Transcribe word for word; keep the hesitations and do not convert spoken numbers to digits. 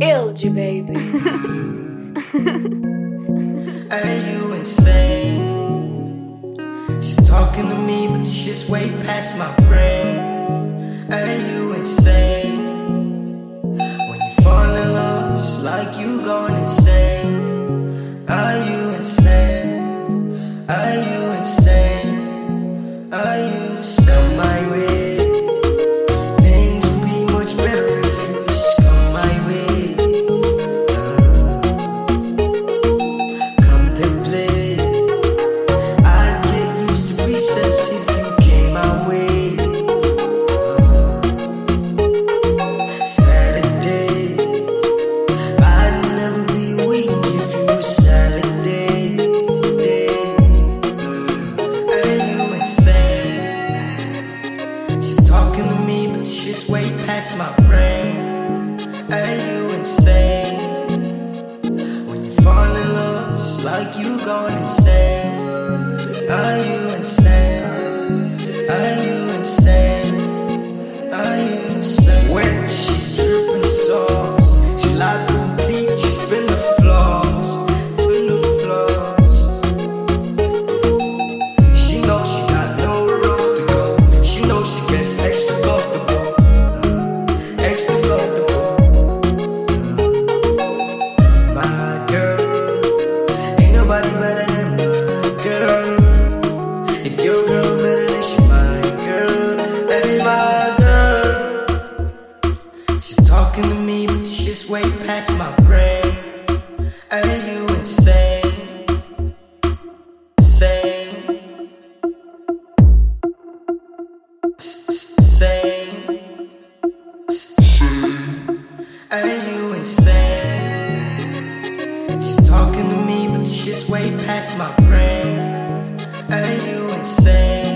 killed you, baby. Are you insane? She's talking to me, but the shit's way past my brain. Are you insane? When you fall in love, it's like you gone insane. Are you insane? Are you insane? Are you insane? Come my way. Things would be much better if you just come my way. Uh, come to play. I'd get used to recess if you came my way. Uh, Saturday. I'd never be weak if you were Saturday. Day. Are you insane? She's talking to me, but the shit's way past my brain. Are you insane? When you fall in love, it's like you gone insane. Are you insane? Are you insane? Are you insane? When she dripping sauce, she lied through teeth, she finna floss, finna floss. She knows she got nowhere else to go. She knows she gets extra comfortable, uh, extra comfortable. Uh, my girl, ain't nobody better than my girl. If your girl better than she my girl, that's my girl. She's talking to me, but the shit's way past my brain. Are you insane? Insane. Insane. Are you insane? She's talking to me, but the shit's way past my brain. Are you insane?